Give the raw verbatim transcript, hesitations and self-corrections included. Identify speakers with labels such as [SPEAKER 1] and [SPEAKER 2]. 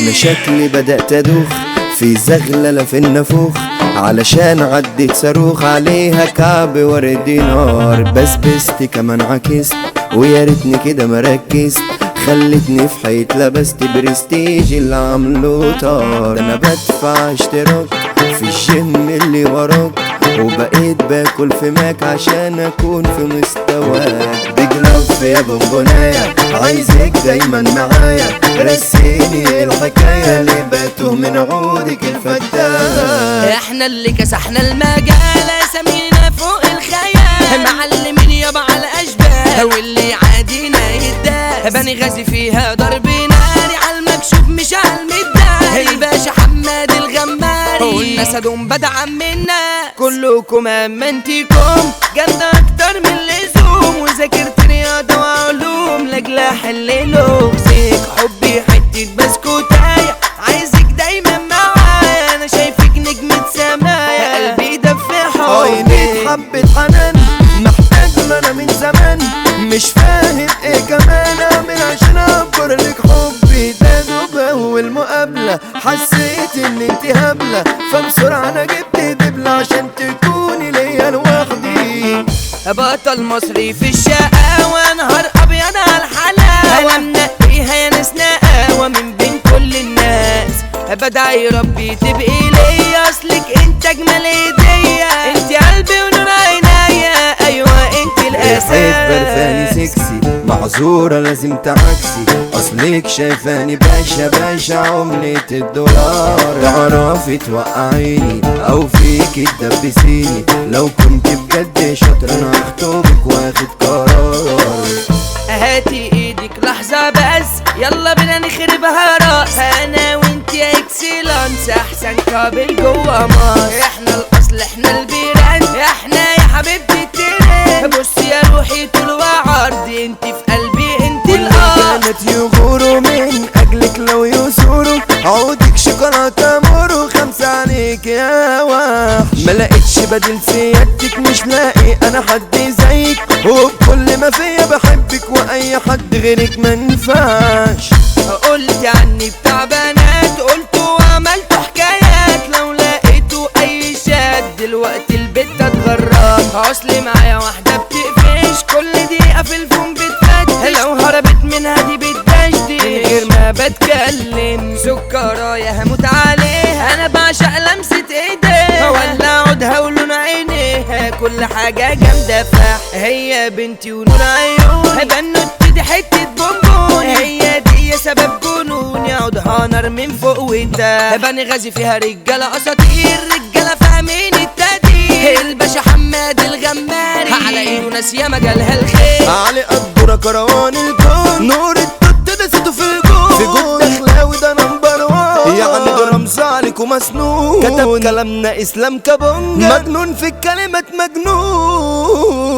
[SPEAKER 1] انا شكلي بدأت ادوخ في زغللة في النافوخ، علشان عديت صاروخ عليها كعب ورد نار. بسبست كمان عكست ويا ريتني كده مركزت، خلتني في حيط لبست برستيج اللي عامله طار. ده انا بدفع اشتراك في الجيم اللي وراك، وبقيت باكل في ماك عشان اكون في مستواك. بيج لاف يا بونبونايا عايزك دايما معايا، رسيني الحكاية اللي بتوه من عودك الفتاة.
[SPEAKER 2] احنا اللي كسحنا المجال سمينا فوق الخيال، معلمين يابا على الاشبال واللي عادينا يداس. بني غازي فيها ضرب ناري على المكشوف مش على المداري. الباشا حماد الغماري والناس ادوم بدعم منا، كلكم امنتيكم جامدة اكتر من اللزوم. وذاكرت رياضة وعلوم لاجل احل لغزك، حبي حتة بسكوتاية عايزك دايما معايا. انا شايفك نجمة سمايا قلبي دفع
[SPEAKER 1] عيني حبة حنان محتاج ما انا من زمان، مش فاهم ايه كمان اعمل عشان اعبر لك حبي. ده دوب اول مقابلة حسيت ان انت هبلة، فبسرعة انا جبت دبلة عشان تكوني ليا لوحدي.
[SPEAKER 2] بطل مصري في الشقاوة نهار ابيض على الحلاوة، منقيها يا ناس نقاوة من بين كل الناس. بدعي ربي تبقي ليا اصلك انت اجمل هدية، انت قلبي ونور عينيا ايوه انت الاساس.
[SPEAKER 1] برفاني سكسي معذورة لازم تعكسي، اصلك شايفاني باشا باشا عملة الدولار. تعرفي توقعيني او فيكي تدبسيني، لو كنت بجد شاطرة انا هخطبك واخد قرار.
[SPEAKER 2] هاتي ايدك لحظة بس يلا بينا نخربها راس، انا وانت يا اكسلانس احسن كابل جوا مصر. احنا الاصل احنا البراند احنا يا حبيبتي الترند. بصي يا روحي طول وعرض انت في قلبي انت الاصل.
[SPEAKER 1] كانت يغوروا من اجلك لو يسوروا، عودك شوكولاتة مورو خمسة عليك يا وحش. ملقتش بديل سيادتك مش لاقي انا حد زيك، وبكل ما فيا بحبك واي حد غيرك منفعش.
[SPEAKER 2] قلت عني بتاع بنات قلتوا وعملتوا حكايات، لو لقيتوا اي شات دلوقتي البت اتغرب. اصلي معايا واحدة بتقفش كل دقيقة في الفون بتفتش، لو هربت منها دي بتدشدش من غير ما بتكلم. سكرايا هموت عليها انا بعشق لمسة ايديها، ولا عودها ولون عينيها كل حاجة جامدة فح. هي بنتي ونور عيوني بنوتي دي حتة بونبون، هي دي سبب جنوني عودها نار من فوق وتحت. بني غازي فيها رجالة اساطير رجالة فاهمين التقدير. الباشا حماد الغماري على ايده ناس ياما جالها الخير.
[SPEAKER 1] علي قدورة كروان الكون نور التوت ده سيتو في الجون، في جود دخلاوي ده نمبر وان، يعني ده رمز عليك ومسنون. كتب كلامنا اسلام كابونجا مجنون في الكلمات مجنون.